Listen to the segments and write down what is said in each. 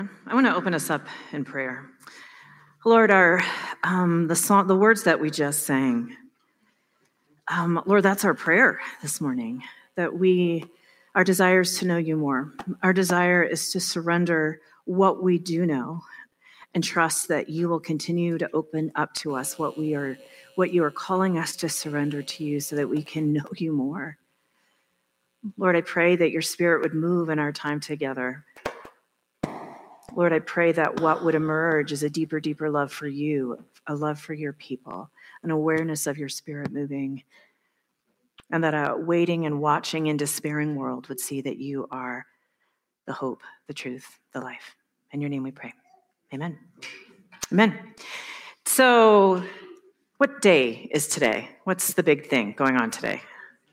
I want to open us up in prayer. Lord, the words that we just sang, Lord, that's our prayer this morning, that our desire is to know you more. Our desire is to surrender what we do know and trust that you will continue to open up to us what you are calling us to surrender to you so that we can know you more. Lord, I pray that your Spirit would move in our time together. Lord, I pray that what would emerge is a deeper, deeper love for you, a love for your people, an awareness of your Spirit moving, and that a waiting and watching and despairing world would see that you are the hope, the truth, the life. In your name we pray. Amen. Amen. So, what day is today? What's the big thing going on today?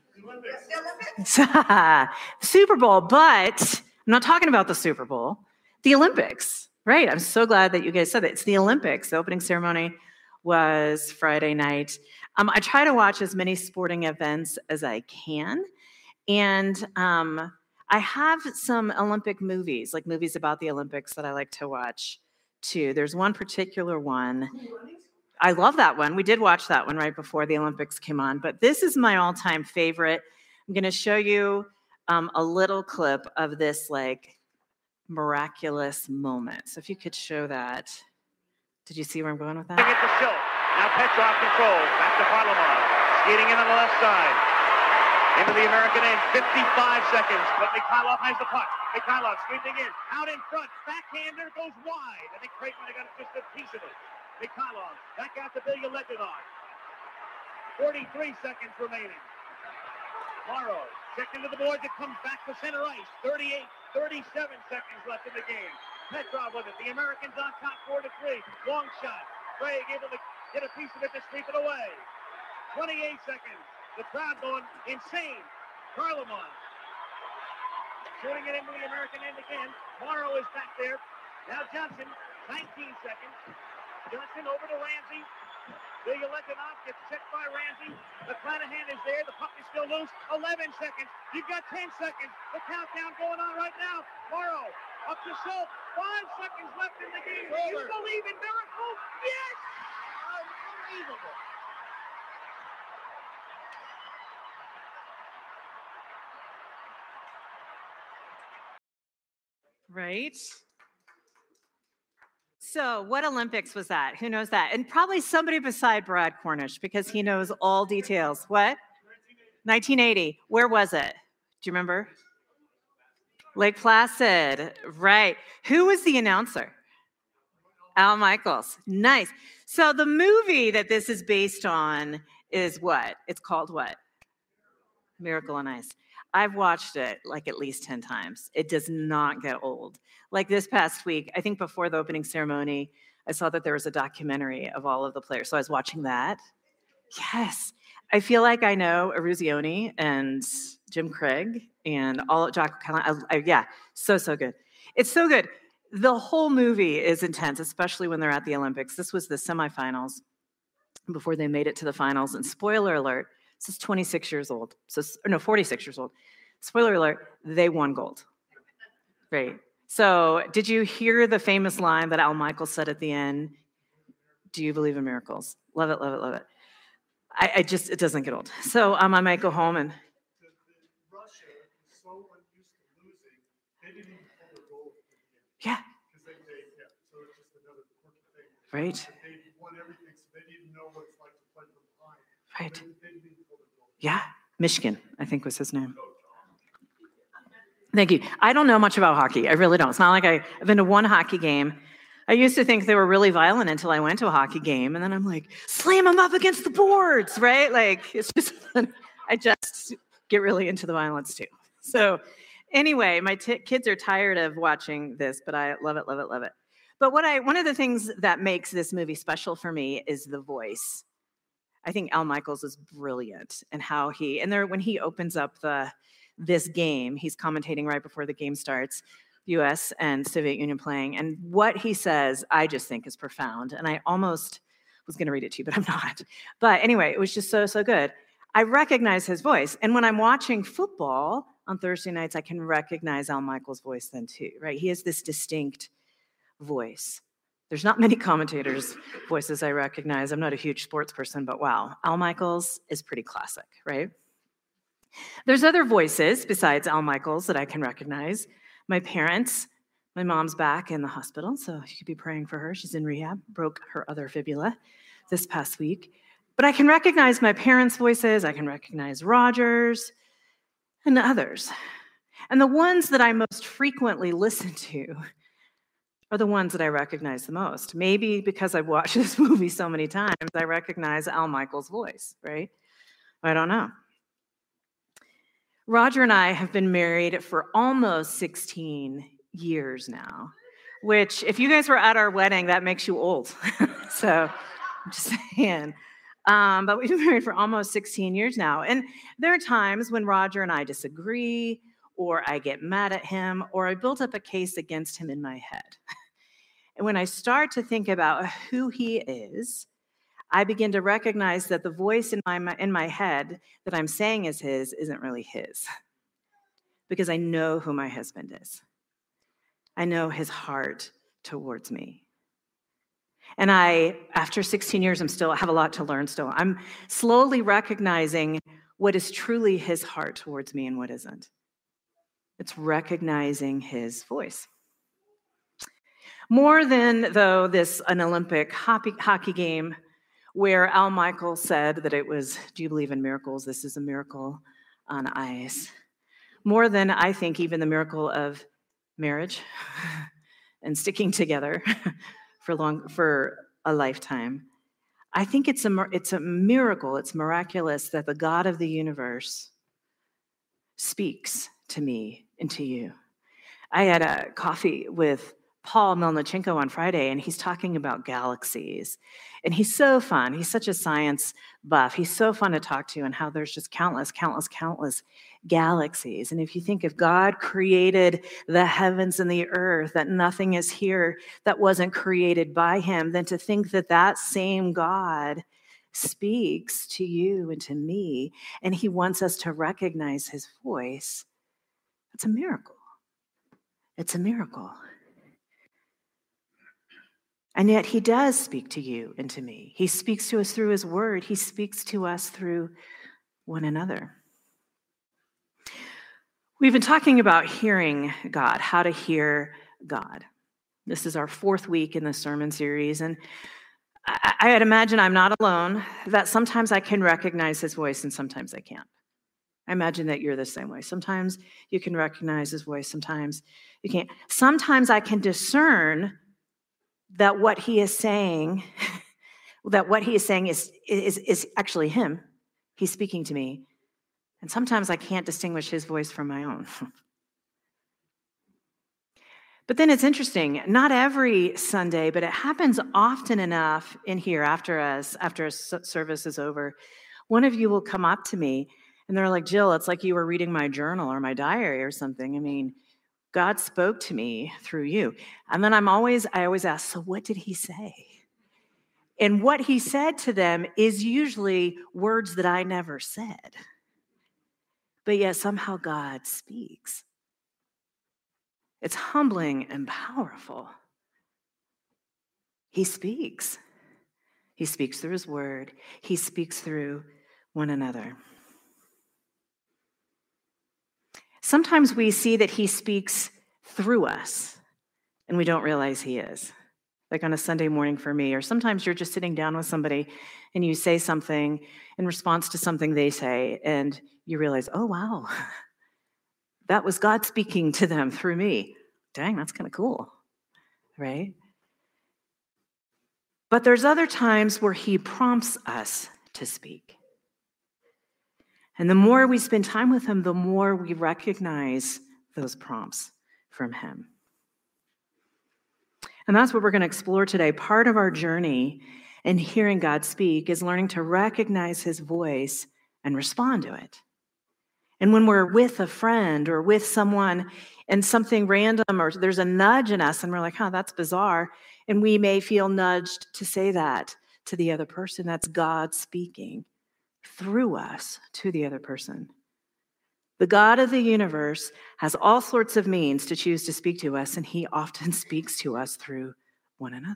Super Bowl, but I'm not talking about the Super Bowl. The Olympics, right? I'm so glad that you guys said that. It's the Olympics. The opening ceremony was Friday night. I try to watch as many sporting events as I can. And I have some Olympic movies, like movies about the Olympics that I like to watch too. There's one particular one. I love that one. We did watch that one right before the Olympics came on. But this is my all-time favorite. I'm going to show you a little clip of this miraculous moment. So if you could show that. Did you see where I'm going with that? Get the show. Now Petrov controls. Back to Varlamov. Skating in on the left side. Into the American end. 55 seconds. But Mikhailov has the puck. Mikhailov sweeping in. Out in front. Backhander goes wide. I think Creighton might have got just a piece of it. Mikhailov back out to Ilya Letinov. 43 seconds remaining. Morrow checked into the boards. It comes back to center ice. 37 seconds left in the game. Petrov with it. The Americans on top, 4-3. Long shot. Craig able to get a piece of it to sweep it away. 28 seconds. The crowd going insane. Varlamov shooting it into the American end again. Morrow is back there. Now Johnson, 19 seconds. Johnson over to Ramsey. Ilya Letinov gets checked by Ramsey. McClanahan is there. The puck is still loose. 11 seconds. You've got 10 seconds. The countdown going on right now. Morrow up to Schultz. 5 seconds left in the game. Do you believe in miracles? Yes! Unbelievable. Right? So what Olympics was that? Who knows that? And probably somebody beside Brad Cornish because he knows all details. What? 1980. Where was it? Do you remember? Lake Placid. Right. Who was the announcer? Al Michaels. Nice. So the movie that this is based on is what? It's called what? Miracle on Ice. I've watched it at least 10 times. It does not get old. Like this past week, I think before the opening ceremony, I saw that there was a documentary of all of the players. So I was watching that. Yes. I feel like I know Eruzione and Jim Craig and all Jack O'Connell. Yeah, so good. It's so good. The whole movie is intense, especially when they're at the Olympics. This was the semifinals before they made it to the finals. And spoiler alert, this is 26 years old. 46 years old. Spoiler alert, they won gold. Right. So did you hear the famous line that Al Michaels said at the end? Do you believe in miracles? Love it, love it, love it. It doesn't get old. So I might go home and. Russia is so unused to losing, they didn't even pull the goal. Yeah. So it's just another quirky thing. Right. They won everything, so they didn't know what it's like to play from behind. Right. They didn't even pull the goal. Yeah. Michigan, I think was his name. Thank you. I don't know much about hockey. I really don't. It's not like I've been to one hockey game. I used to think they were really violent until I went to a hockey game, and then I'm like, slam them up against the boards, right? It's just, I just get really into the violence too. So anyway, my kids are tired of watching this, but I love it, love it, love it. But one of the things that makes this movie special for me is the voice. I think Al Michaels is brilliant, and when he opens up this game, he's commentating right before the game starts. U.S. and Soviet Union playing. And what he says, I just think is profound. And I almost was going to read it to you, but I'm not. But anyway, it was just so good. I recognize his voice. And when I'm watching football on Thursday nights, I can recognize Al Michaels' voice then too, right? He has this distinct voice. There's not many commentators' voices I recognize. I'm not a huge sports person, but wow, Al Michaels is pretty classic, right? There's other voices besides Al Michaels that I can recognize. My parents, my mom's back in the hospital, so you could be praying for her. She's in rehab, broke her other fibula this past week. But I can recognize my parents' voices. I can recognize Roger's and others. And the ones that I most frequently listen to are the ones that I recognize the most. Maybe because I've watched this movie so many times, I recognize Al Michaels' voice, right? I don't know. Roger and I have been married for almost 16 years now, which if you guys were at our wedding, that makes you old. So I'm just saying. But we've been married for almost 16 years now. And there are times when Roger and I disagree, or I get mad at him, or I build up a case against him in my head. And when I start to think about who he is, I begin to recognize that the voice in my head that I'm saying is his isn't really his, because I know who my husband is. I know his heart towards me. And after 16 years, I have a lot to learn still. I'm slowly recognizing what is truly his heart towards me and what isn't. It's recognizing his voice. More than, though, an Olympic hockey game where Al Michaels said that it was, do you believe in miracles? This is a miracle on ice. More than, I think, even the miracle of marriage and sticking together for a lifetime. I think it's a miracle, it's miraculous that the God of the universe speaks to me and to you. I had a coffee with Paul Melnichenko on Friday, and he's talking about galaxies. And he's so fun. He's such a science buff. He's so fun to talk to, and how there's just countless galaxies. And if you think if God created the heavens and the earth, that nothing is here that wasn't created by him, then to think that that same God speaks to you and to me, and he wants us to recognize his voice, it's a miracle. It's a miracle. And yet he does speak to you and to me. He speaks to us through his word. He speaks to us through one another. We've been talking about hearing God, how to hear God. This is our 4th week in the sermon series. And I'd imagine I'm not alone, that sometimes I can recognize his voice and sometimes I can't. I imagine that you're the same way. Sometimes you can recognize his voice, sometimes you can't. Sometimes I can discern that what he is saying, is actually him. He's speaking to me. And sometimes I can't distinguish his voice from my own. But then it's interesting, not every Sunday, but it happens often enough in here after a service is over. One of you will come up to me and they're like, Jill, it's like you were reading my journal or my diary or something. I mean, God spoke to me through you. And then I always ask, so what did he say? And what he said to them is usually words that I never said. But yet somehow God speaks. It's humbling and powerful. He speaks. He speaks through his word. He speaks through one another. Sometimes we see that he speaks through us, and we don't realize he is. Like on a Sunday morning for me, or sometimes you're just sitting down with somebody and you say something in response to something they say, and you realize, oh, wow, that was God speaking to them through me. Dang, that's kind of cool, right? But there's other times where he prompts us to speak. And the more we spend time with him, the more we recognize those prompts from him. And that's what we're going to explore today. Part of our journey in hearing God speak is learning to recognize his voice and respond to it. And when we're with a friend or with someone and something random or there's a nudge in us and we're like, that's bizarre. And we may feel nudged to say that to the other person. That's God speaking through us to the other person. The God of the universe has all sorts of means to choose to speak to us, and he often speaks to us through one another.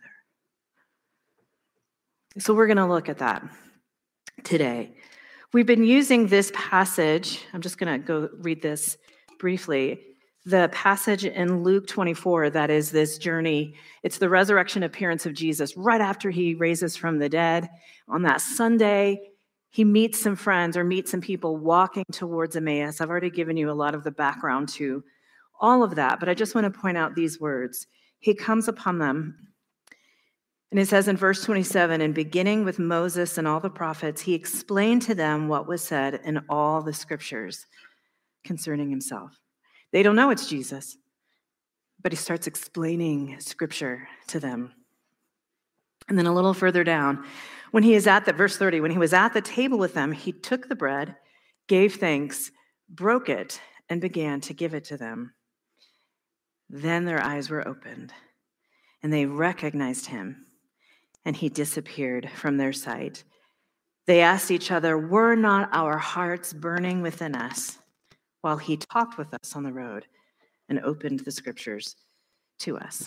So we're going to look at that today. We've been using this passage. I'm just going to go read this briefly. The passage in Luke 24, that is this journey. It's the resurrection appearance of Jesus right after he raises from the dead. On that Sunday, he meets some friends or meets some people walking towards Emmaus. I've already given you a lot of the background to all of that, but I just want to point out these words. He comes upon them, and it says in verse 27, and beginning with Moses and all the prophets, he explained to them what was said in all the scriptures concerning himself. They don't know it's Jesus, but he starts explaining scripture to them. And then a little further down, when he is at the, verse 30, when he was at the table with them, he took the bread, gave thanks, broke it, and began to give it to them. Then their eyes were opened, and they recognized him, and he disappeared from their sight. They asked each other, were not our hearts burning within us while he talked with us on the road and opened the scriptures to us?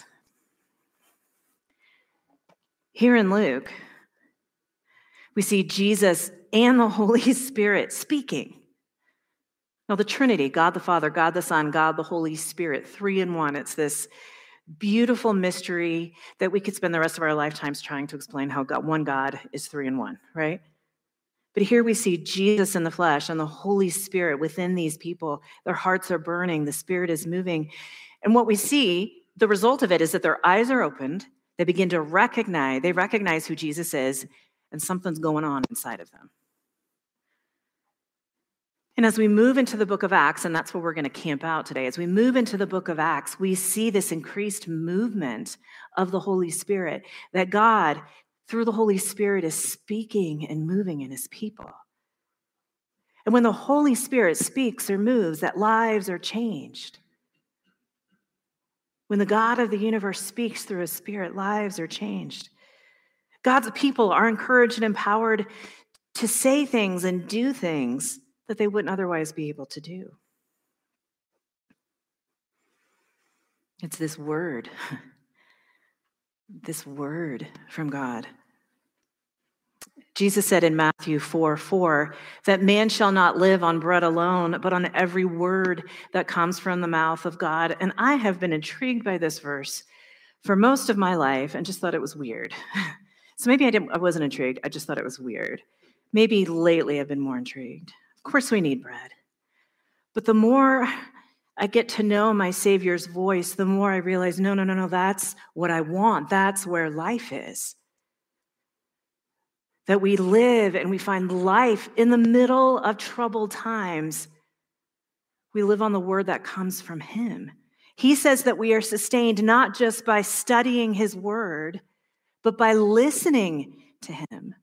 Here in Luke, we see Jesus and the Holy Spirit speaking. Now, the Trinity, God the Father, God the Son, God the Holy Spirit, 3 in 1. It's this beautiful mystery that we could spend the rest of our lifetimes trying to explain how one God is 3 in 1, right? But here we see Jesus in the flesh and the Holy Spirit within these people. Their hearts are burning. The Spirit is moving. And what we see, the result of it is that their eyes are opened. They begin to recognize who Jesus is, and something's going on inside of them. And as we move into the book of Acts, and that's where we're going to camp out today, as we move into the book of Acts, we see this increased movement of the Holy Spirit, that God, through the Holy Spirit, is speaking and moving in his people. And when the Holy Spirit speaks or moves, that lives are changed. When the God of the universe speaks through his Spirit, lives are changed. God's people are encouraged and empowered to say things and do things that they wouldn't otherwise be able to do. It's this word from God. Jesus said in Matthew 4:4 that man shall not live on bread alone, but on every word that comes from the mouth of God. And I have been intrigued by this verse for most of my life and just thought it was weird. So maybe I wasn't intrigued. I just thought it was weird. Maybe lately I've been more intrigued. Of course we need bread. But the more I get to know my Savior's voice, the more I realize, no, that's what I want. That's where life is. That we live and we find life in the middle of troubled times. We live on the word that comes from him. He says that we are sustained not just by studying his word, but by listening to him.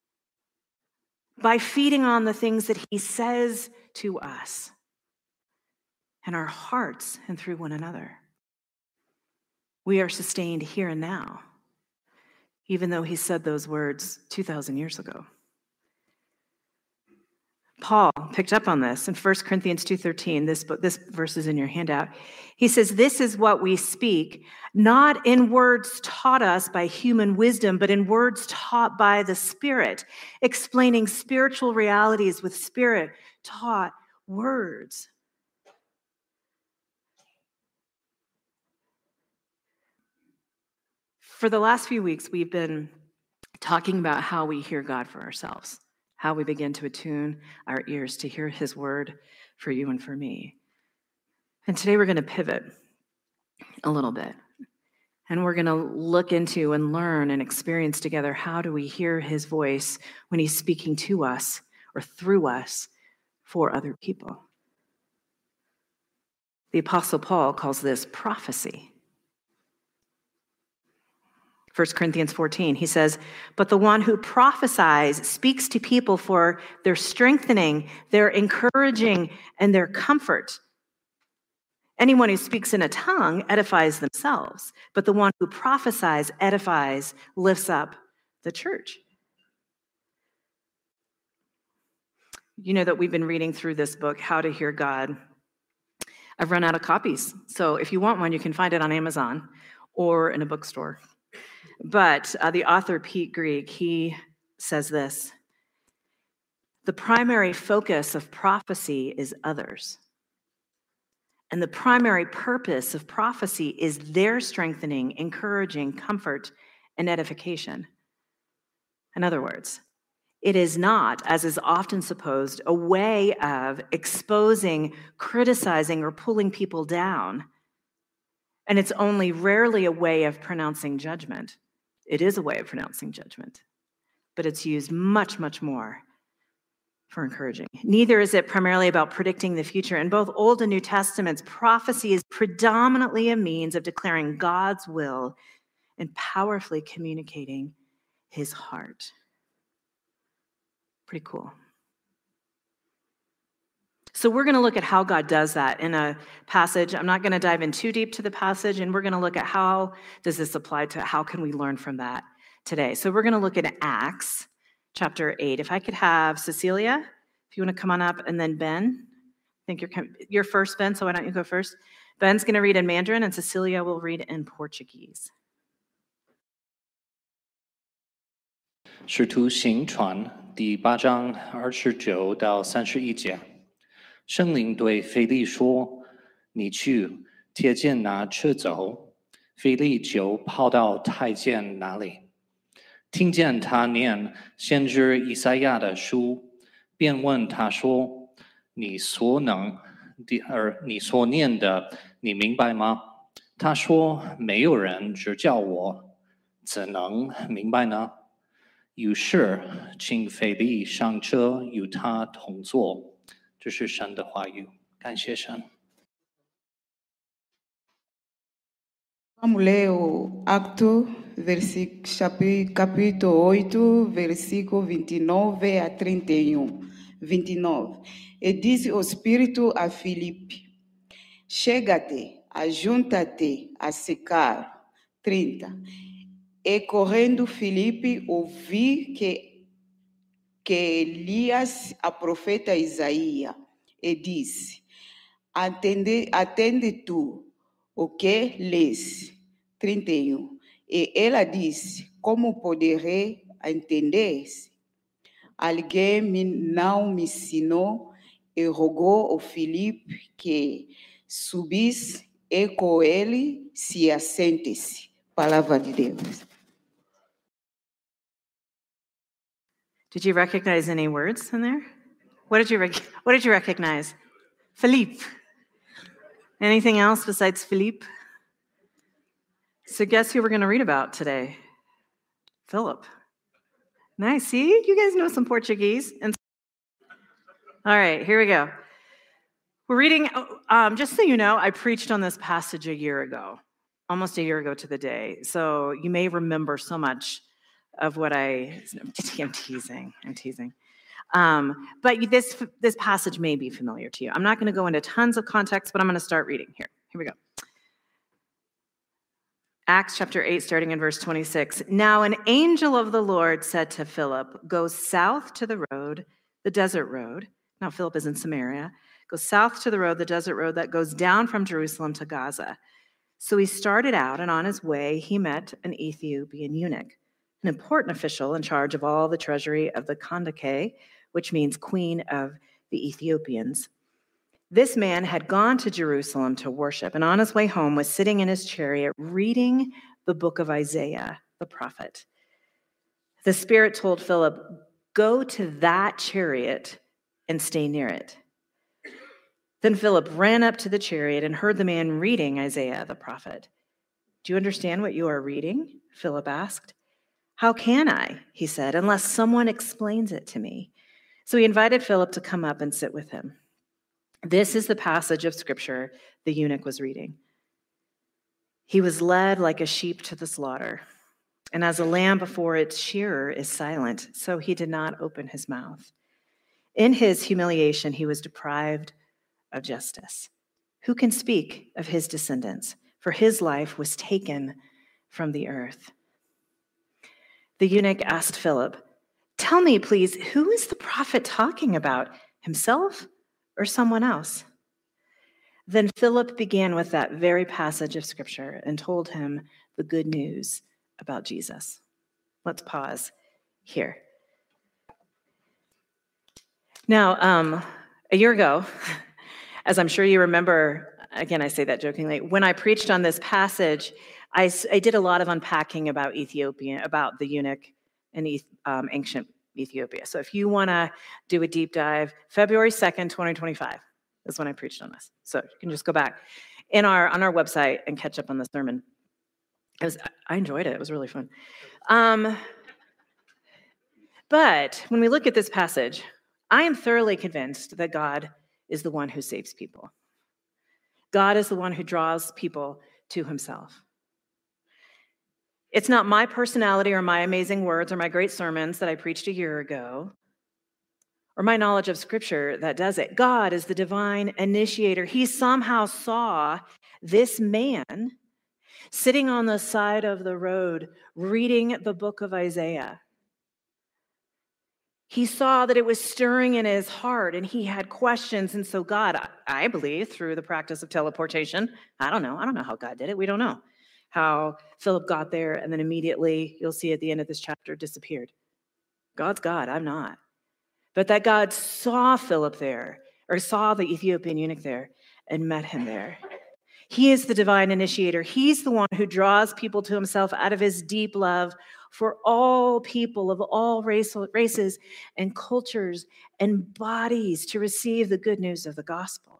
By feeding on the things that he says to us and our hearts and through one another. We are sustained here and now, even though he said those words 2,000 years ago. Paul picked up on this in 1 Corinthians 2:13. This verse is in your handout. He says, this is what we speak, not in words taught us by human wisdom, but in words taught by the Spirit, explaining spiritual realities with Spirit-taught words. For the last few weeks, we've been talking about how we hear God for ourselves, how we begin to attune our ears to hear his word for you and for me. And today we're going to pivot a little bit. And we're going to look into and learn and experience together how do we hear his voice when he's speaking to us or through us for other people. The Apostle Paul calls this prophecy. 1 Corinthians 14, he says, but the one who prophesies speaks to people for their strengthening, their encouraging, and their comfort. Anyone who speaks in a tongue edifies themselves, but the one who prophesies edifies, lifts up the church. You know that we've been reading through this book, How to Hear God. I've run out of copies. So if you want one, you can find it on Amazon or in a bookstore. But the author, Pete Greig, he says this: the primary focus of prophecy is others. And the primary purpose of prophecy is their strengthening, encouraging, comfort, and edification. In other words, it is not, as is often supposed, a way of exposing, criticizing, or pulling people down. And it's only rarely a way of pronouncing judgment. It is a way of pronouncing judgment, but it's used much, much more for encouraging. Neither is it primarily about predicting the future. In both Old and New Testaments, prophecy is predominantly a means of declaring God's will and powerfully communicating his heart. Pretty cool. So we're going to look at how God does that in a passage. I'm not going to dive in too deep to the passage, and we're going to look at how does this apply to how can we learn from that today. So we're going to look at Acts chapter 8. If I could have Cecilia, if you want to come on up, and then Ben. I think you're first, Ben, so why don't you go first? Ben's going to read in Mandarin, and Cecilia will read in Portuguese. 使徒行传第8章29到31节，圣灵对腓力说：“你去，贴近那车走。”腓力就跑到太监那里，听见他念先知以赛亚的书，便问他说：“你所念的，你明白吗？”他说：“没有人指教我，怎能明白呢？”于是，请腓力上车，与他同坐。这是神的话语，感谢神。 Vamos ler o capítulo 8, versículo 29 a 31. 29. E disse o Espírito a Filipe: chega-te, ajunta-te a secar. 30. E correndo Filipe ouvi que Elias, a profeta Isaías, e disse: atende tu o que lês. 31. E ela disse: como poderei entender? Alguém não me ensinou, e rogou ao Filipe que subisse e com ele se assente-se. Palavra de Deus. Did you recognize any words in there? What did you recognize? Philippe. Anything else besides Philippe? So guess who we're going to read about today? Philip. Nice. See, you guys know some Portuguese. All right, here we go. We're reading, just so you know, I preached on this passage a year ago, almost a year ago to the day. So you may remember so much of what I'm teasing. But this passage may be familiar to you. I'm not going to go into tons of context, but I'm going to start reading here. Here we go. Acts chapter 8, starting in verse 26. Now an angel of the Lord said to Philip, go south to the road, the desert road. Now Philip is in Samaria. Go south to the road, the desert road that goes down from Jerusalem to Gaza. So he started out, and on his way he met an Ethiopian eunuch, an important official in charge of all the treasury of the Kandake, which means queen of the Ethiopians. This man had gone to Jerusalem to worship, and on his way home was sitting in his chariot reading the book of Isaiah, the prophet. The Spirit told Philip, go to that chariot and stay near it. Then Philip ran up to the chariot and heard the man reading Isaiah, the prophet. Do you understand what you are reading? Philip asked. How can I, he said, unless someone explains it to me? So he invited Philip to come up and sit with him. This is the passage of scripture the eunuch was reading. He was led like a sheep to the slaughter, and as a lamb before its shearer is silent, so he did not open his mouth. In his humiliation, he was deprived of justice. Who can speak of his descendants? For his life was taken from the earth. The eunuch asked Philip, Tell me, please, who is the prophet talking about, himself or someone else?" Then Philip began with that very passage of scripture and told him the good news about Jesus. Let's pause here. Now, a year ago, as I'm sure you remember, again, I say that jokingly, when I preached on this passage, I did a lot of unpacking about Ethiopia, about the eunuch in ancient Ethiopia. So if you want to do a deep dive, February 2nd, 2025 is when I preached on this. So you can just go back on our website and catch up on the sermon. I enjoyed it. It was really fun. But when we look at this passage, I am thoroughly convinced that God is the one who saves people. God is the one who draws people to himself. It's not my personality or my amazing words or my great sermons that I preached a year ago or my knowledge of scripture that does it. God is the divine initiator. He somehow saw this man sitting on the side of the road reading the book of Isaiah. He saw that it was stirring in his heart and he had questions. And so God, I believe, through the practice of teleportation, I don't know how God did it. We don't know how Philip got there and then immediately, you'll see at the end of this chapter, disappeared. God's God, I'm not. But that God saw Philip there, or saw the Ethiopian eunuch there and met him there. He is the divine initiator. He's the one who draws people to himself out of his deep love for all people of all races and cultures and bodies to receive the good news of the gospel.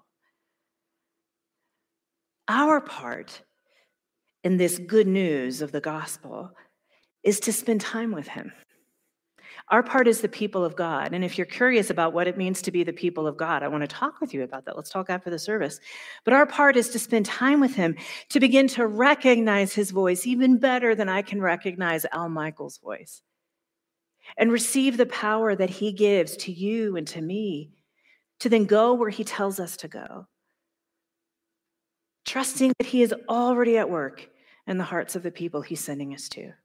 Our part in this good news of the gospel is to spend time with him. Our part is the people of God. And if you're curious about what it means to be the people of God, I want to talk with you about that. Let's talk after the service. But our part is to spend time with him, to begin to recognize his voice even better than I can recognize Al Michael's voice, and receive the power that he gives to you and to me to then go where he tells us to go, trusting that he is already at work in the hearts of the people he's sending us to.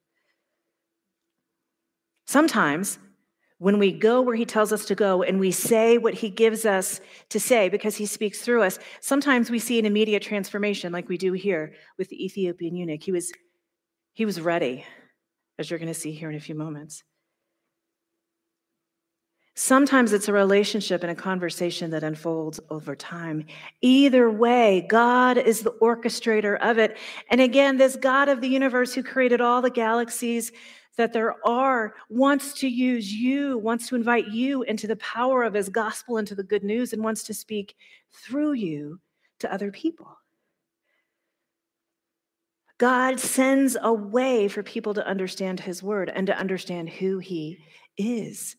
Sometimes when we go where he tells us to go and we say what he gives us to say because he speaks through us, sometimes we see an immediate transformation like we do here with the Ethiopian eunuch. He was ready, as you're going to see here in a few moments. Sometimes it's a relationship and a conversation that unfolds over time. Either way, God is the orchestrator of it. And again, this God of the universe who created all the galaxies that there are wants to use you, wants to invite you into the power of his gospel, into the good news, and wants to speak through you to other people. God sends a way for people to understand his word and to understand who he is.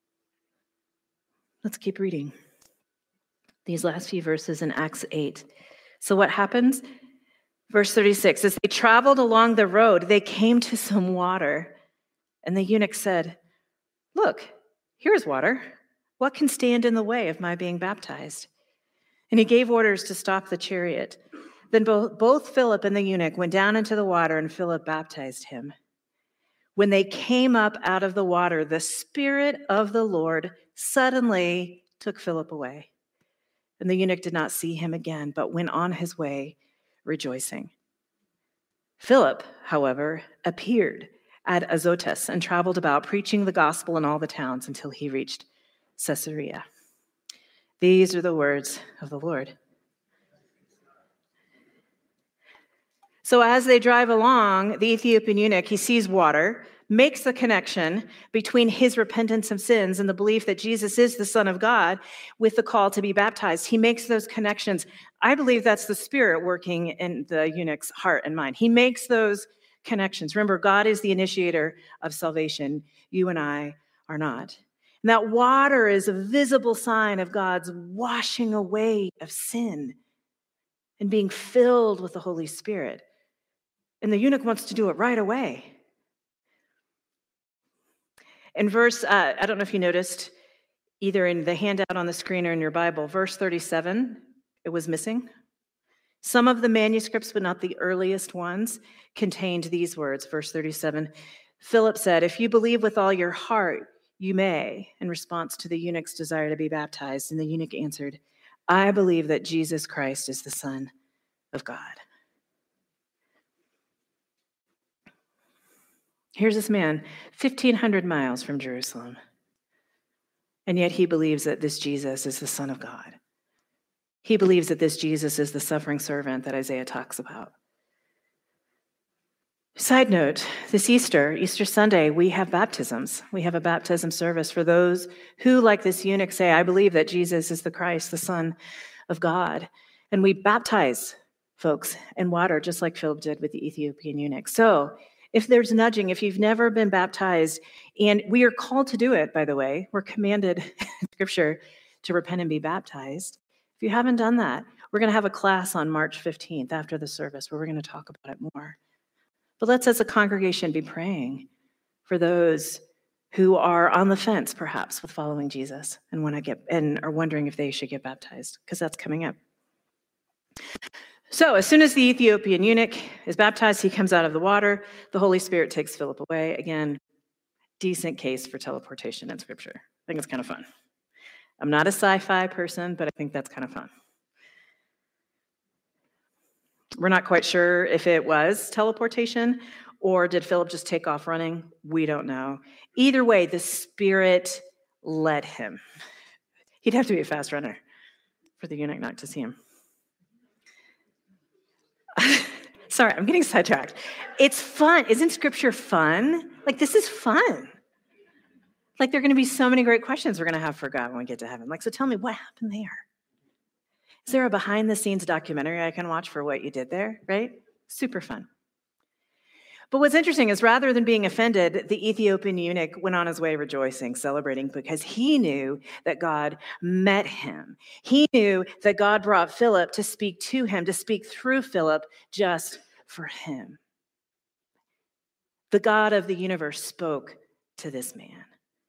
Let's keep reading these last few verses in Acts 8. So what happens? Verse 36, as they traveled along the road, they came to some water. And the eunuch said, "Look, here's water. What can stand in the way of my being baptized?" And he gave orders to stop the chariot. Then both Philip and the eunuch went down into the water, and Philip baptized him. When they came up out of the water, the Spirit of the Lord suddenly took Philip away. And the eunuch did not see him again, but went on his way rejoicing. Philip, however, appeared at Azotus and traveled about preaching the gospel in all the towns until he reached Caesarea. These are the words of the Lord. So as they drive along, the Ethiopian eunuch, he sees water, makes the connection between his repentance of sins and the belief that Jesus is the Son of God with the call to be baptized. He makes those connections. I believe that's the Spirit working in the eunuch's heart and mind. He makes those connections. Remember, God is the initiator of salvation. You and I are not. And that water is a visible sign of God's washing away of sin and being filled with the Holy Spirit. And the eunuch wants to do it right away. In verse, I don't know if you noticed, either in the handout on the screen or in your Bible, verse 37, it was missing. Some of the manuscripts, but not the earliest ones, contained these words. Verse 37, Philip said, "If you believe with all your heart, you may, in response to the eunuch's desire to be baptized. And the eunuch answered, I believe that Jesus Christ is the Son of God. Here's this man, 1,500 miles from Jerusalem, and yet he believes that this Jesus is the Son of God. He believes that this Jesus is the suffering servant that Isaiah talks about. Side note, this Easter Sunday, we have baptisms. We have a baptism service for those who, like this eunuch, say, I believe that Jesus is the Christ, the Son of God. And we baptize folks in water, just like Philip did with the Ethiopian eunuch. So if there's nudging, if you've never been baptized, and we are called to do it, by the way, we're commanded in Scripture to repent and be baptized. If you haven't done that, we're going to have a class on March 15th after the service where we're going to talk about it more. But let's, as a congregation, be praying for those who are on the fence, perhaps, with following Jesus and are wondering if they should get baptized, because that's coming up. So as soon as the Ethiopian eunuch is baptized, he comes out of the water. The Holy Spirit takes Philip away. Again, decent case for teleportation in Scripture. I think it's kind of fun. I'm not a sci-fi person, but I think that's kind of fun. We're not quite sure if it was teleportation or did Philip just take off running? We don't know. Either way, the Spirit led him. He'd have to be a fast runner for the eunuch not to see him. Sorry, I'm getting sidetracked. It's fun. Isn't Scripture fun? Like, this is fun. Like, there are going to be so many great questions we're going to have for God when we get to heaven. Like, so tell me, what happened there? Is there a behind-the-scenes documentary I can watch for what you did there, right? Super fun. But what's interesting is rather than being offended, the Ethiopian eunuch went on his way rejoicing, celebrating, because he knew that God met him. He knew that God brought Philip to speak to him, to speak through Philip just for him. The God of the universe spoke to this man.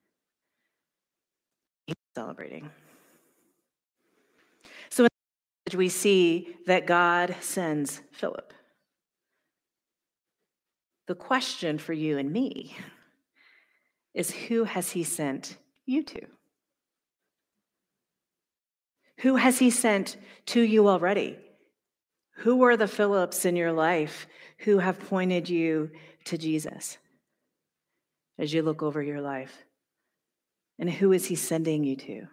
He's celebrating. So in the passage, we see that God sends Philip. The question for you and me is, who has he sent you to? Who has he sent to you already? Who are the Philips in your life who have pointed you to Jesus as you look over your life? And who is he sending you to?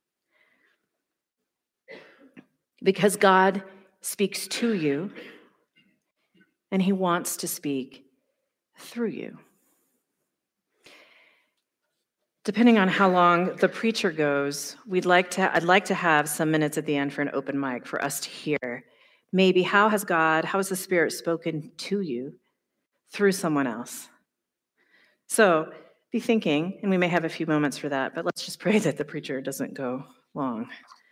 Because God speaks to you, and he wants to speak through you. Depending on how long the preacher goes, I'd like to have some minutes at the end for an open mic for us to hear. Maybe how has the Spirit spoken to you through someone else? So be thinking, and we may have a few moments for that, but let's just pray that the preacher doesn't go long.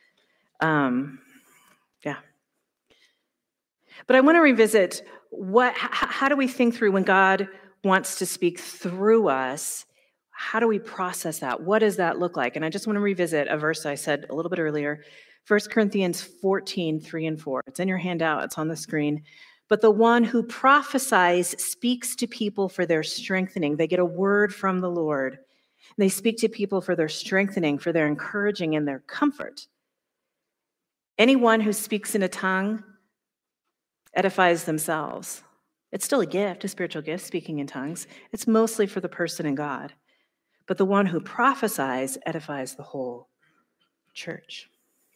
Yeah. But I want to revisit how do we think through when God wants to speak through us? How do we process that? What does that look like? And I just want to revisit a verse I said a little bit earlier, 1 Corinthians 14, 3 and 4. It's in your handout. It's on the screen. But the one who prophesies speaks to people for their strengthening. They get a word from the Lord. They speak to people for their strengthening, for their encouraging, and their comfort. Anyone who speaks in a tongue edifies themselves. It's still a gift, a spiritual gift, speaking in tongues. It's mostly for the person and God. But the one who prophesies edifies the whole church.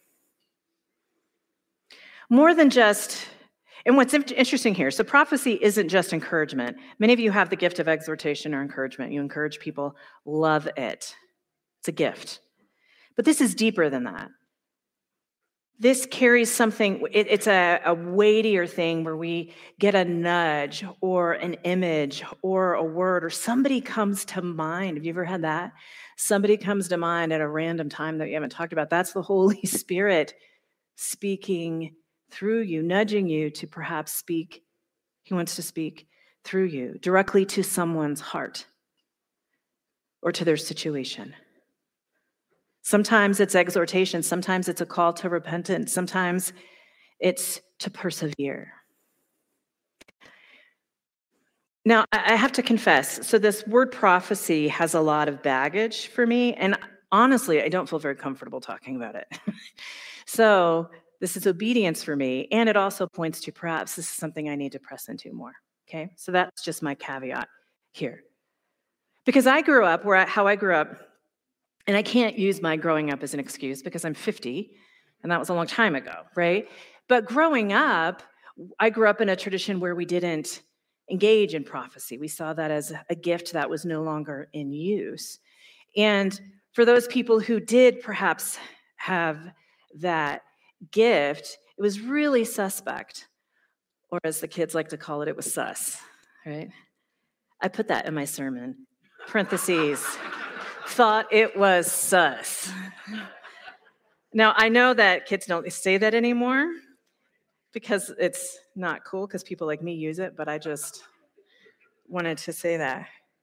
More than just, and what's interesting here, so prophecy isn't just encouragement. Many of you have the gift of exhortation or encouragement. You encourage people, love it. It's a gift. But this is deeper than that. This carries something, it's a weightier thing where we get a nudge or an image or a word or somebody comes to mind. Have you ever had that? Somebody comes to mind at a random time that you haven't talked about. That's the Holy Spirit speaking through you, nudging you to perhaps speak. He wants to speak through you directly to someone's heart or to their situation. Sometimes it's exhortation. Sometimes it's a call to repentance. Sometimes it's to persevere. Now, I have to confess, so this word prophecy has a lot of baggage for me, and honestly, I don't feel very comfortable talking about it. So this is obedience for me, and it also points to perhaps this is something I need to press into more, okay? So that's just my caveat here. Because I grew up how I grew up, and I can't use my growing up as an excuse because I'm 50, and that was a long time ago, right? But growing up, I grew up in a tradition where we didn't engage in prophecy. We saw that as a gift that was no longer in use. And for those people who did perhaps have that gift, it was really suspect, or as the kids like to call it was sus, right? I put that in my sermon, parentheses, thought it was sus. Now, I know that kids don't say that anymore because it's not cool because people like me use it, but I just wanted to say that.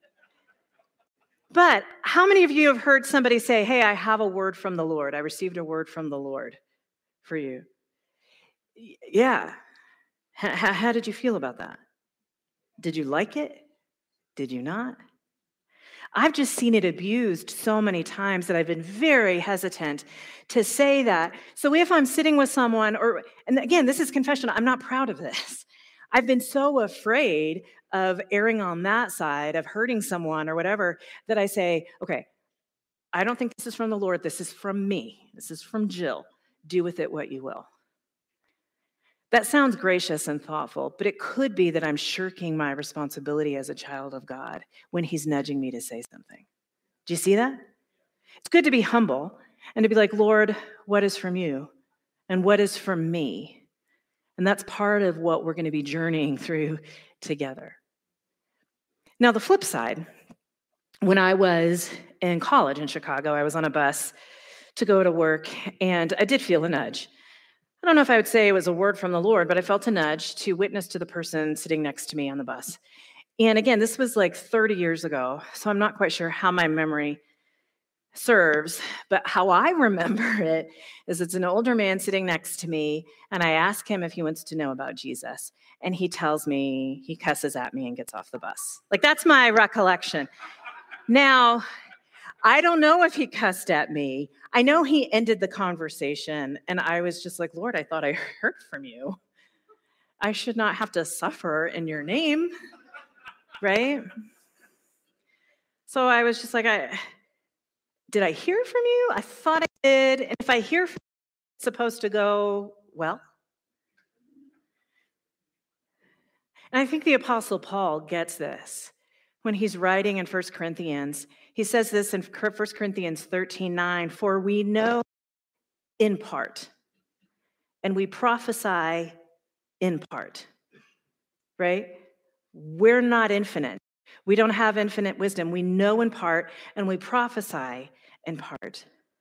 But how many of you have heard somebody say, hey, I have a word from the Lord. I received a word from the Lord for you. Yeah. How did you feel about that? Did you like it? Did you not? I've just seen it abused so many times that I've been very hesitant to say that. So if I'm sitting with someone, and again, this is confession, I'm not proud of this. I've been so afraid of erring on that side, of hurting someone or whatever, that I say, okay, I don't think this is from the Lord. This is from me. This is from Jill. Do with it what you will. That sounds gracious and thoughtful, but it could be that I'm shirking my responsibility as a child of God when he's nudging me to say something. Do you see that? It's good to be humble and to be like, Lord, what is from you? And what is from me? And that's part of what we're going to be journeying through together. Now, the flip side, when I was in college in Chicago, I was on a bus to go to work, and I did feel a nudge. I don't know if I would say it was a word from the Lord, but I felt a nudge to witness to the person sitting next to me on the bus. And again, this was like 30 years ago, so I'm not quite sure how my memory serves, but how I remember it is it's an older man sitting next to me, and I ask him if he wants to know about Jesus, and he tells me, he cusses at me and gets off the bus. Like, that's my recollection. Now, I don't know if he cussed at me. I know he ended the conversation, and I was just like, Lord, I thought I heard from you. I should not have to suffer in your name, right? So I was just like, did I hear from you? I thought I did. And if I hear from you, it's supposed to go well. And I think the Apostle Paul gets this when he's writing in 1 Corinthians. He says this in 1 Corinthians 13:9, for we know in part, and we prophesy in part, right? We're not infinite. We don't have infinite wisdom. We know in part, and we prophesy in part.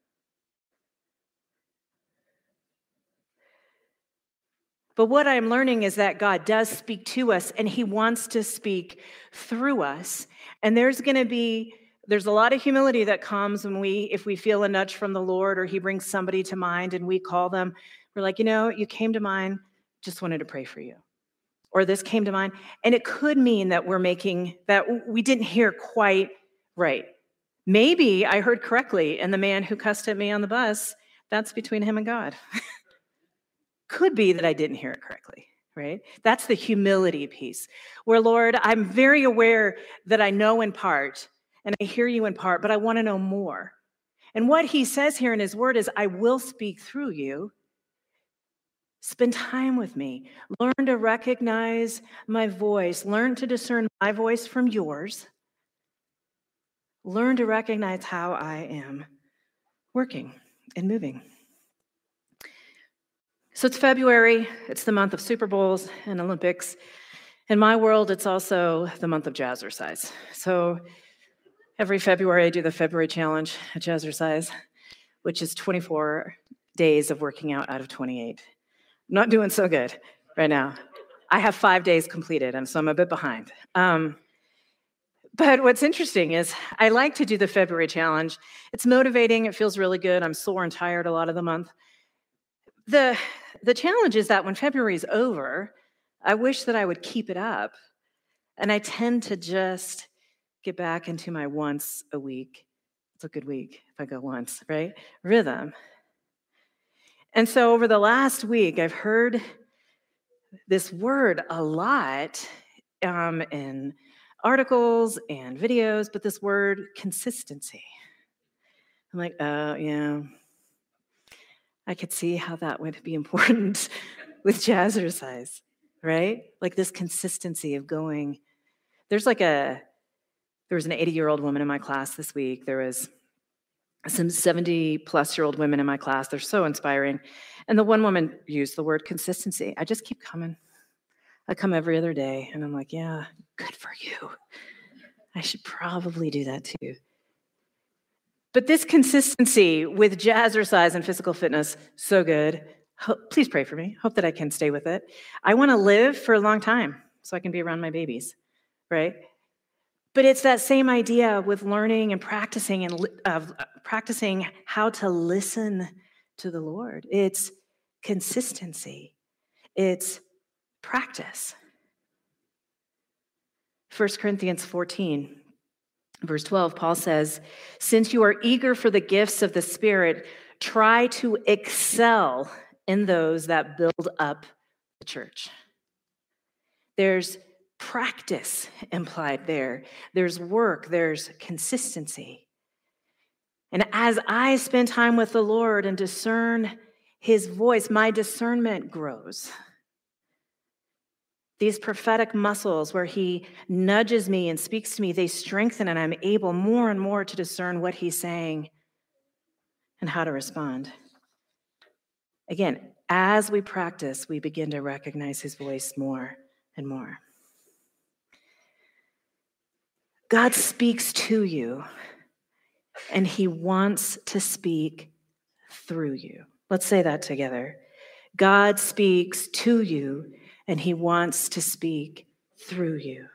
But what I'm learning is that God does speak to us, and he wants to speak through us. And there's a lot of humility that comes if we feel a nudge from the Lord, or he brings somebody to mind and we call them. We're like, you came to mind, just wanted to pray for you. Or this came to mind. And it could mean that that we didn't hear quite right. Maybe I heard correctly, and the man who cussed at me on the bus, that's between him and God. Could be that I didn't hear it correctly, right? That's the humility piece, where, Lord, I'm very aware that I know in part, and I hear you in part, but I want to know more. And what he says here in his word is, I will speak through you. Spend time with me. Learn to recognize my voice. Learn to discern my voice from yours. Learn to recognize how I am working and moving. So it's February. It's the month of Super Bowls and Olympics. In my world, it's also the month of jazzercise. So every February, I do the February challenge at Jazzercise, which is 24 days of working out of 28. I'm not doing so good right now. I have 5 days completed, and so I'm a bit behind. But what's interesting is I like to do the February challenge. It's motivating. It feels really good. I'm sore and tired a lot of the month. The challenge is that when February is over, I wish that I would keep it up And I tend to just get back into my once a week. It's a good week if I go once, right? Rhythm. And so over the last week, I've heard this word a lot in articles and videos, but this word consistency. I'm like, oh, yeah. I could see how that would be important with jazzercise, right? Like this consistency of going. There was an 80-year-old woman in my class this week. There was some 70-plus-year-old women in my class. They're so inspiring. And the one woman used the word consistency. I just keep coming. I come every other day, and I'm like, yeah, good for you. I should probably do that too. But this consistency with jazzercise and physical fitness, so good. Please pray for me. Hope that I can stay with it. I want to live for a long time so I can be around my babies, right? But it's that same idea with learning and practicing practicing how to listen to the Lord. It's consistency. It's practice. 1 Corinthians 14, verse 12, Paul says, since you are eager for the gifts of the Spirit, try to excel in those that build up the church. There's practice implied there. There's work, there's consistency. And as I spend time with the Lord and discern his voice, my discernment grows. These prophetic muscles where he nudges me and speaks to me, they strengthen, and I'm able more and more to discern what he's saying and how to respond. Again, as we practice, we begin to recognize his voice more and more. God speaks to you, and he wants to speak through you. Let's say that together. God speaks to you, and he wants to speak through you.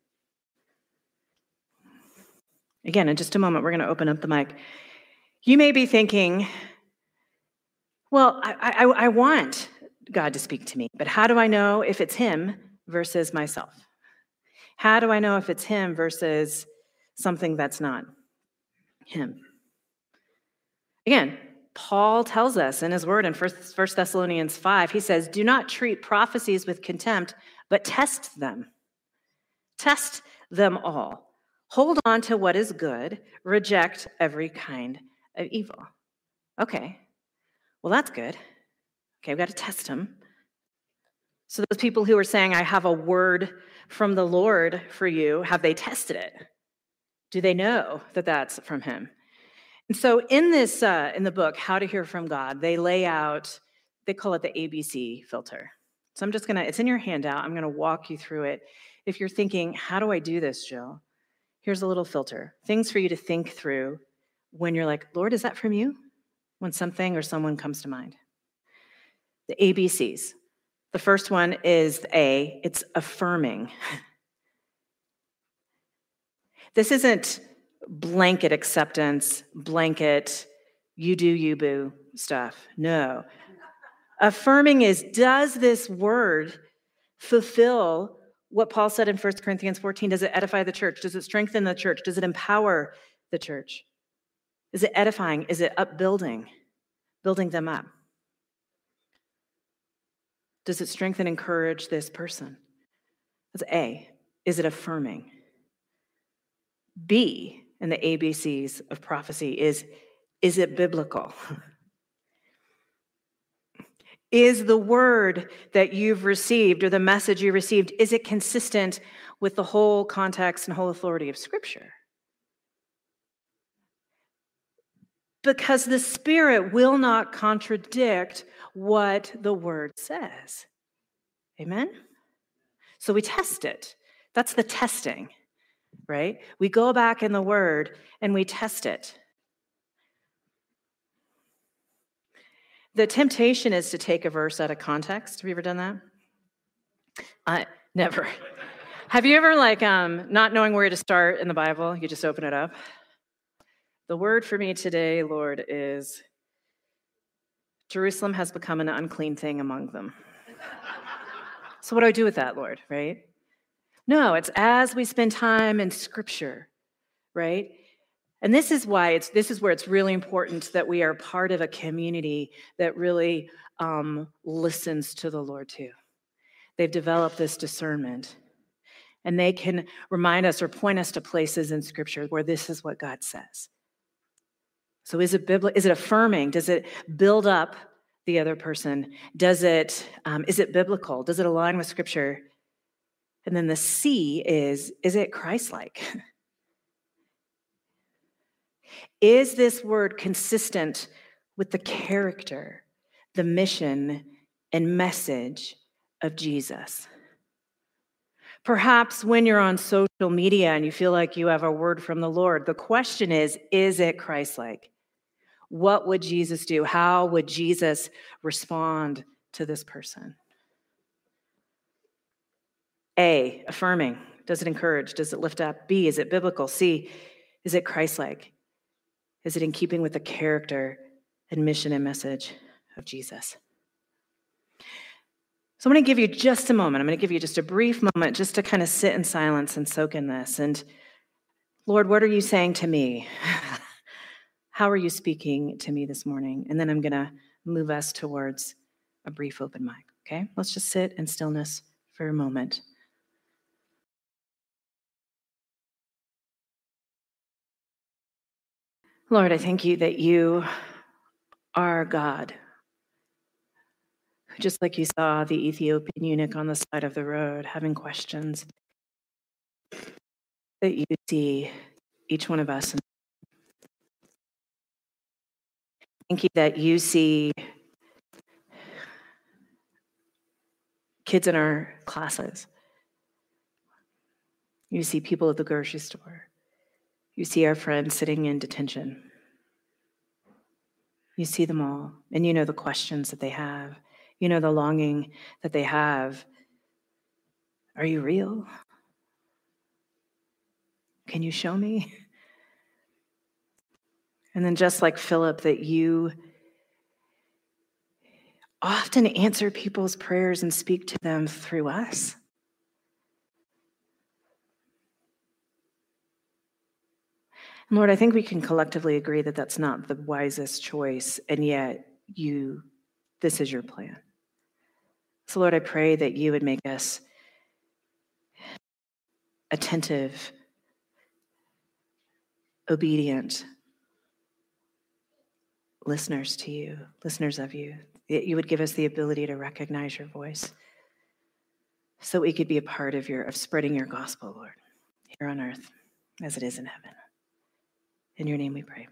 Again, in just a moment, we're going to open up the mic. You may be thinking, well, I want God to speak to me, but how do I know if it's him versus myself? How do I know if it's him versus something that's not him? Again, Paul tells us in his word in 1 Thessalonians 5, he says, do not treat prophecies with contempt, but test them. Test them all. Hold on to what is good. Reject every kind of evil. Okay, well, that's good. Okay, we've got to test them. So those people who are saying, I have a word from the Lord for you, have they tested it? Do they know that that's from him? And so in this, in the book, How to Hear from God, they lay out, they call it the ABC filter. So I'm just it's in your handout. I'm gonna walk you through it. If you're thinking, how do I do this, Jill? Here's a little filter. Things for you to think through when you're like, Lord, is that from you? When something or someone comes to mind. The ABCs. The first one is A, it's affirming. This isn't blanket acceptance, blanket, you do, you boo stuff. No. Affirming is, does this word fulfill what Paul said in 1 Corinthians 14? Does it edify the church? Does it strengthen the church? Does it empower the church? Is it edifying? Is it upbuilding, building them up? Does it strengthen, encourage this person? That's A. Is it affirming? B, in the ABCs of prophecy, is it biblical? Is the word that you've received or the message you received, is it consistent with the whole context and whole authority of Scripture? Because the Spirit will not contradict what the word says. Amen? So we test it. That's the testing, right? We go back in the word and we test it. The temptation is to take a verse out of context. Have you ever done that? Never. Have you ever, not knowing where to start in the Bible, you just open it up? The word for me today, Lord, is Jerusalem has become an unclean thing among them. So what do I do with that, Lord, right? No, it's as we spend time in Scripture, right? And this is where it's really important that we are part of a community that really listens to the Lord too. They've developed this discernment, and they can remind us or point us to places in Scripture where this is what God says. So is it affirming? Does it build up the other person? Is it biblical? Does it align with Scripture? And then the C is it Christ-like? Is this word consistent with the character, the mission, and message of Jesus? Perhaps when you're on social media and you feel like you have a word from the Lord, the question is it Christ-like? What would Jesus do? How would Jesus respond to this person? A, affirming. Does it encourage? Does it lift up? B, is it biblical? C, is it Christ-like? Is it in keeping with the character and mission and message of Jesus? So I'm going to give you just a moment. I'm going to give you just a brief moment just to kind of sit in silence and soak in this. And Lord, what are you saying to me? How are you speaking to me this morning? And then I'm going to move us towards a brief open mic, okay? Let's just sit in stillness for a moment. Lord, I thank you that you are God. Just like you saw the Ethiopian eunuch on the side of the road having questions, that you see each one of us. Thank you that you see kids in our classes. You see people at the grocery store. You see our friends sitting in detention. You see them all, and you know the questions that they have. You know the longing that they have. Are you real? Can you show me? And then just like Philip, that you often answer people's prayers and speak to them through us. And Lord, I think we can collectively agree that that's not the wisest choice, and yet this is your plan. So Lord, I pray that you would make us attentive, obedient listeners to you, listeners of you, that you would give us the ability to recognize your voice so we could be a part of spreading your gospel, Lord, here on earth as it is in heaven. In your name we pray.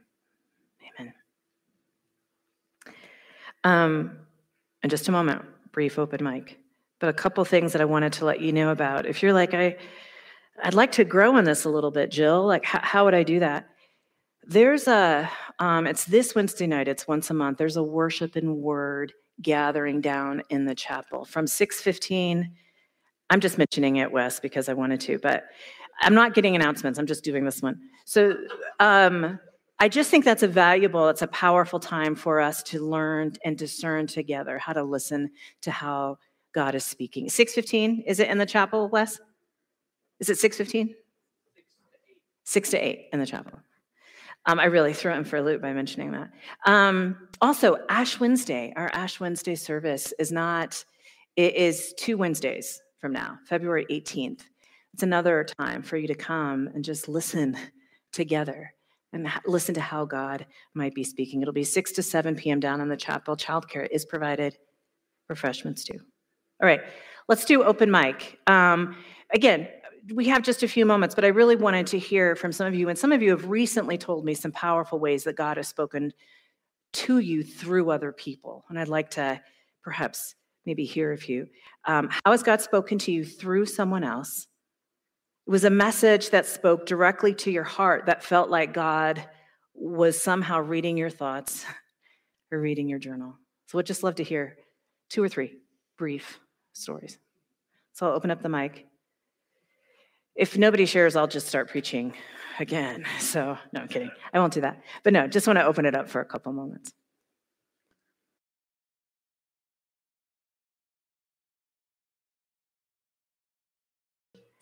Amen. In just a moment, brief open mic, but a couple things that I wanted to let you know about. If you're like, I'd like to grow in this a little bit, Jill, like how would I do that? There's it's this Wednesday night, it's once a month. There's a worship and word gathering down in the chapel from 6:15. I'm just mentioning it, Wes, because I wanted to, but I'm not getting announcements. I'm just doing this one. So I just think it's a powerful time for us to learn and discern together how to listen to how God is speaking. 6:15, is it in the chapel, Wes? Is it 6:15? 6 to 8 in the chapel. I really threw him for a loop by mentioning that. Also, Ash Wednesday, our Ash Wednesday service is 2 Wednesdays from now, February 18th. It's another time for you to come and just listen together and listen to how God might be speaking. It'll be 6 to 7 p.m. down in the chapel. Childcare is provided, refreshments too. All right, let's do open mic. Again, we have just a few moments, but I really wanted to hear from some of you, and some of you have recently told me some powerful ways that God has spoken to you through other people, and I'd like to perhaps maybe hear a few. How has God spoken to you through someone else? It was a message that spoke directly to your heart that felt like God was somehow reading your thoughts or reading your journal. So I'd just love to hear 2 or 3 brief stories. So I'll open up the mic. If nobody shares, I'll just start preaching again. So, no, I'm kidding. I won't do that. But no, just want to open it up for a couple moments.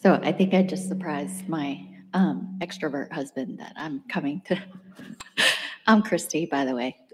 So I think I just surprised my extrovert husband that I'm coming to. I'm Christy, by the way.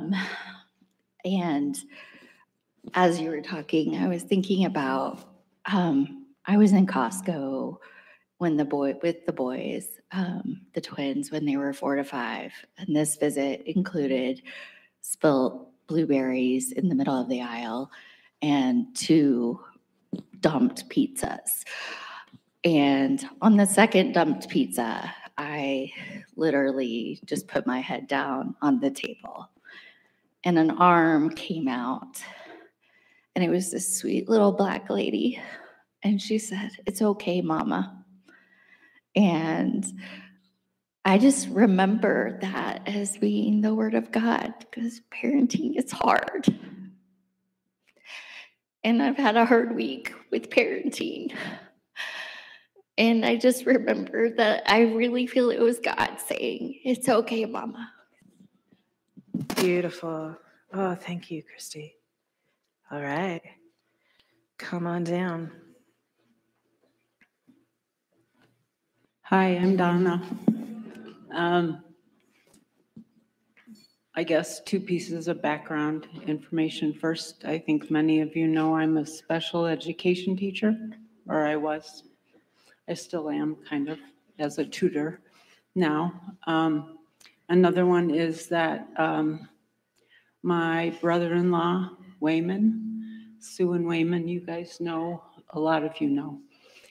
And as you were talking, I was thinking about I was in Costco with the boys, the twins, when they were 4 to 5, and this visit included spilt blueberries in the middle of the aisle and 2 dumped pizzas. And on the second dumped pizza, I literally just put my head down on the table, and an arm came out, and it was this sweet little Black lady, and she said, "It's okay, Mama." And I just remember that as being the word of God, because parenting is hard. And I've had a hard week with parenting. And I just remember that I really feel it was God saying, "It's okay, Mama." Beautiful. Oh, thank you, Christy. All right. Come on down. Hi, I'm Donna. I guess 2 pieces of background information. First, I think many of you know I'm a special education teacher, or I was. I still am, kind of, as a tutor now. Another one is that my brother-in-law, Wayman, Sue and Wayman, you guys know, a lot of you know,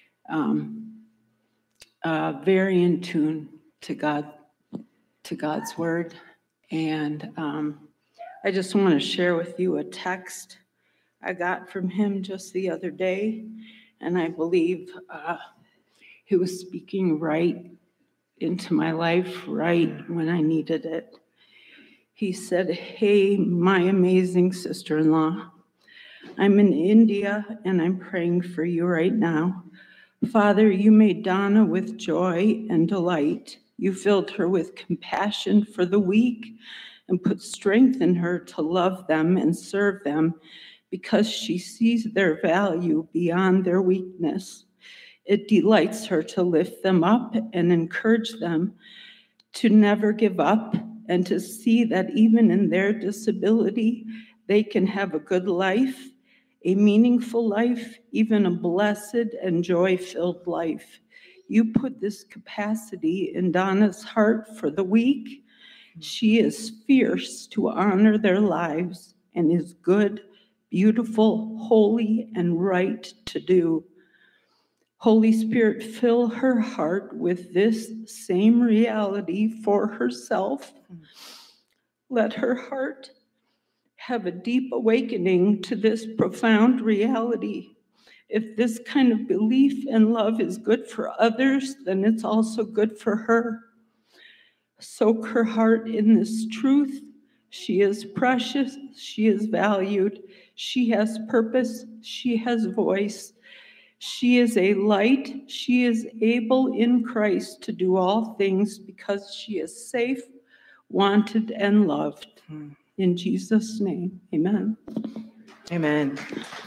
very in tune to God's word. And I just want to share with you a text I got from him just the other day, and I believe he was speaking right into my life, right when I needed it. He said, "Hey, my amazing sister-in-law, I'm in India and I'm praying for you right now. Father, you made Donna with joy and delight. You filled her with compassion for the weak and put strength in her to love them and serve them because she sees their value beyond their weakness. It delights her to lift them up and encourage them to never give up and to see that even in their disability, they can have a good life, a meaningful life, even a blessed and joy-filled life. You put this capacity in Donna's heart for the weak. She is fierce to honor their lives and is good, beautiful, holy, and right to do. Holy Spirit, fill her heart with this same reality for herself. Let her heart have a deep awakening to this profound reality. If this kind of belief and love is good for others, then it's also good for her. Soak her heart in this truth. She is precious. She is valued. She has purpose. She has voice. She is a light. She is able in Christ to do all things because she is safe, wanted, and loved. In Jesus' name, amen. Amen.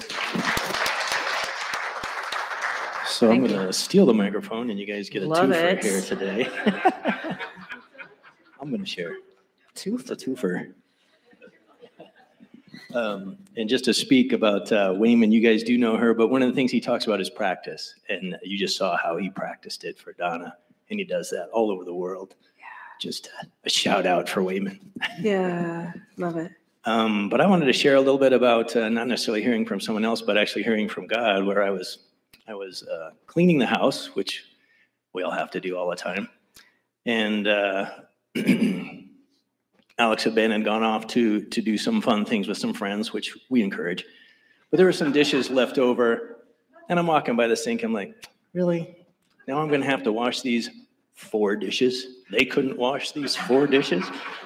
So I'm Thank going to steal the microphone and you guys get a Love twofer it. here today. I'm going to share the twofer. And just to speak about Wayman, you guys do know her, but one of the things he talks about is practice. And you just saw how he practiced it for Donna. And he does that all over the world. Yeah. Just a shout out for Wayman. Yeah, love it. But I wanted to share a little bit about not necessarily hearing from someone else, but actually hearing from God, where I was cleaning the house, which we all have to do all the time. And Alex had been and gone off to do some fun things with some friends, which we encourage. But there were some dishes left over, and I'm walking by the sink. I'm like, really? Now I'm going to have to wash these 4 dishes? They couldn't wash these 4 dishes?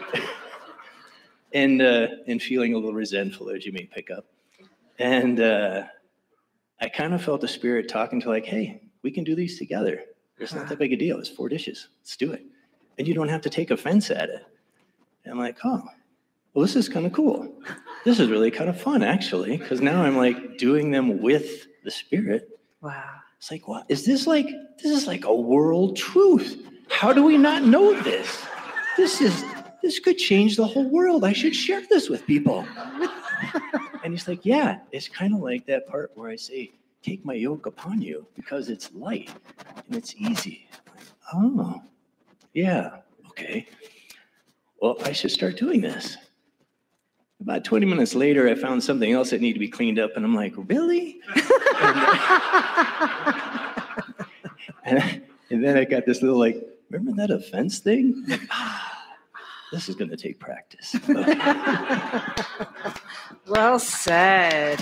and feeling a little resentful, as you may pick up. And I kind of felt the Spirit talking to like, hey, we can do these together. It's not that big a deal. It's 4 dishes. Let's do it. And you don't have to take offense at it. And I'm like, oh, well, this is kind of cool. This is really kind of fun, actually, because now I'm like doing them with the Spirit. Wow. It's like, what? This is like a world truth. How do we not know this? This could change the whole world. I should share this with people. And he's like, yeah, it's kind of like that part where I say, take my yoke upon you because it's light and it's easy. I'm like, oh, yeah, okay. Well, I should start doing this. About 20 minutes later, I found something else that needed to be cleaned up, and I'm like, really? And then I got this little like, remember that offense thing? Like, this is going to take practice. Okay. Well said.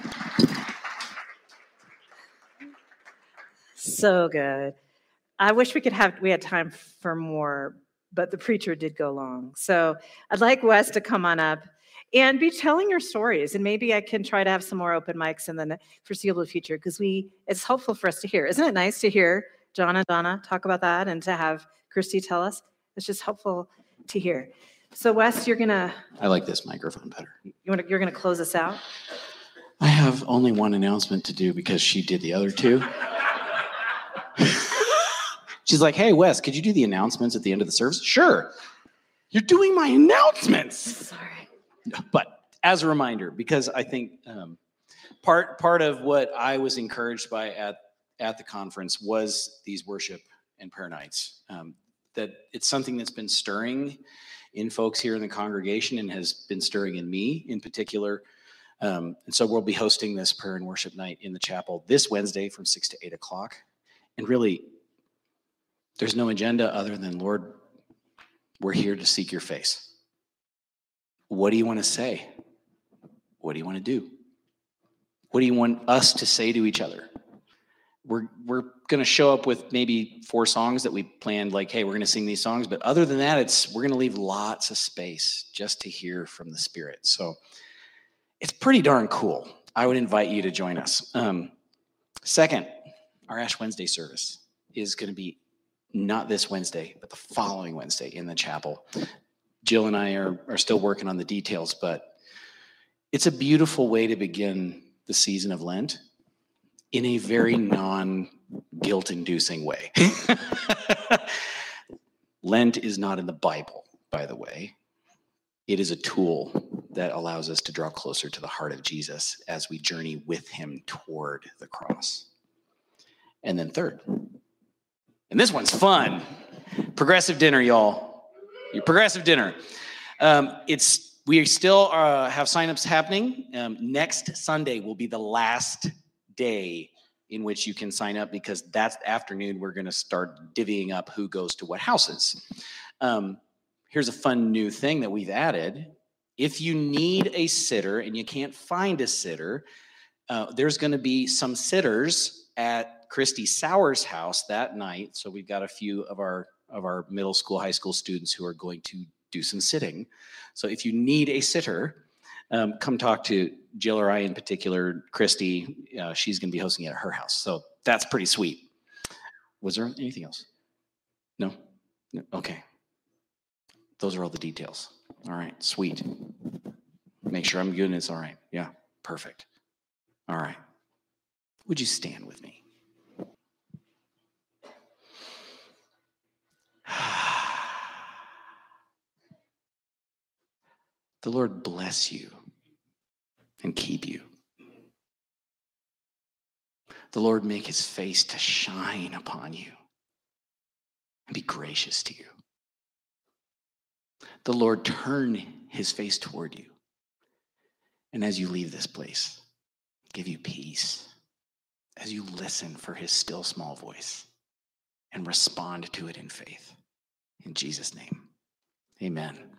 So good. I wish we had time for more, but the preacher did go long. So I'd like Wes to come on up and be telling your stories. And maybe I can try to have some more open mics in the foreseeable future, because it's helpful for us to hear. Isn't it nice to hear John and Donna talk about that and to have Christy tell us? It's just helpful to hear. So Wes, I like this microphone better. You're gonna close us out? I have only one announcement to do because she did the other two. She's like, hey, Wes, could you do the announcements at the end of the service? Sure. You're doing my announcements. Sorry. But as a reminder, because I think part of what I was encouraged by at the conference was these worship and prayer nights. That it's something that's been stirring in folks here in the congregation and has been stirring in me in particular. And so we'll be hosting this prayer and worship night in the chapel this Wednesday from 6 to 8 o'clock. And really, there's no agenda other than, Lord, we're here to seek your face. What do you want to say? What do you want to do? What do you want us to say to each other? We're going to show up with maybe 4 songs that we planned, like, hey, we're going to sing these songs. But other than that, we're going to leave lots of space just to hear from the Spirit. So it's pretty darn cool. I would invite you to join us. Second, our Ash Wednesday service is going to be not this Wednesday, but the following Wednesday in the chapel. Jill and I are still working on the details, but it's a beautiful way to begin the season of Lent in a very non-guilt-inducing way. Lent is not in the Bible, by the way. It is a tool that allows us to draw closer to the heart of Jesus as we journey with him toward the cross. And then third, and this one's fun, progressive dinner, y'all. Your progressive dinner. We still have signups happening. Next Sunday will be the last day in which you can sign up, because that afternoon we're going to start divvying up who goes to what houses. Here's a fun new thing that we've added. If you need a sitter and you can't find a sitter, there's going to be some sitters at Christy Sauer's house that night. So we've got a few of our middle school, high school students who are going to do some sitting. So if you need a sitter, come talk to Jill or I in particular. Christy, she's going to be hosting it at her house. So that's pretty sweet. Was there anything else? No? Okay. Those are all the details. All right, sweet. Make sure I'm good and it's all right. Yeah, perfect. All right. Would you stand with me? The Lord bless you and keep you. The Lord make his face to shine upon you and be gracious to you. The Lord turn his face toward you, and as you leave this place, give you peace as you listen for his still small voice and respond to it in faith. In Jesus' name, amen.